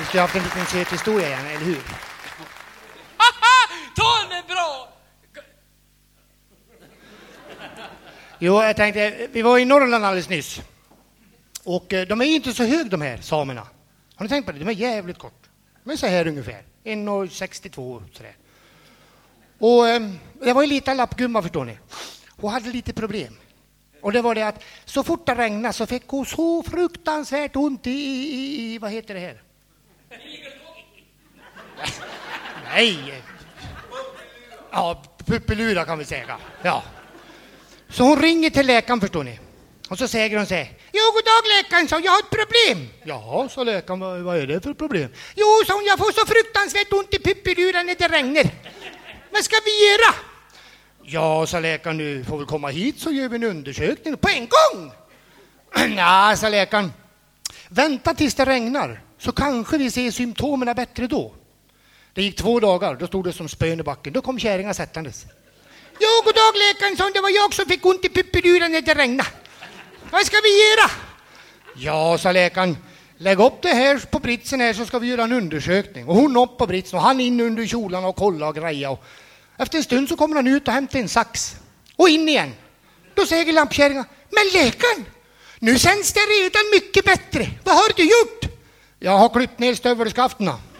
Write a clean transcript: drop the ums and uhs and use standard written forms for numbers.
Vi skulle ha haft en liten söt historia igen, eller hur? Den är bra! Jo, jag tänkte, vi var i Norrland alldeles nyss. Och de är ju inte så hög de här samerna. Har ni tänkt på det? De är jävligt kort. De är så här ungefär. 1,62 sådär. Och det var ju lite lappgumma, förstår ni. Hon hade lite problem. Och det var det att så fort det regnade så fick hon så fruktansvärt ont i vad heter det här? Nej. Ja, puppelura kan vi säga. Ja. Så hon ringer till läkaren, förstår ni. Och så säger hon så här: jo, god dag läkaren, så jag har ett problem. Ja, sa läkaren, vad är det för problem? Jo, så jag får så fruktansvärt ont i puppeluran när det regnar. Vad ska vi göra? Ja, sa läkaren, nu får vi komma hit så gör vi en undersökning på en gång. Ja, sa läkaren, vänta tills det regnar så kanske vi ser symptomerna bättre då. Det gick 2 dagar, då stod det som spön i backen. Då kom kärringar sättandes. Jo, god dag läkaren, så det var jag som fick ont i puppeluran när det regnade. Vad ska vi göra? Ja, sa läkaren, lägg upp det här på britsen här så ska vi göra en undersökning. Och hon upp på britsen och han in under kjolarna och kolla och greja. Och efter en stund så kommer han ut och hämtar en sax. Och in igen. Då säger lampkärringen, men läkaren, nu känns det redan mycket bättre. Vad har du gjort? Jag har klippt ner stövelskafterna.